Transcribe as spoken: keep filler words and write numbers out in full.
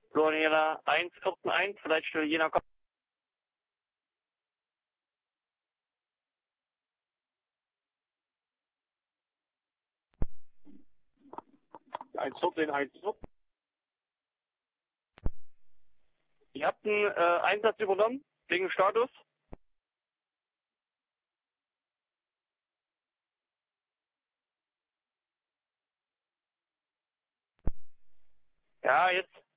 Floriana eins vierzehn eins, vielleicht stelle Jena. eins vierzehn eins. Ihr habt einen äh, Einsatz übernommen, wegen Status? Ja, jetzt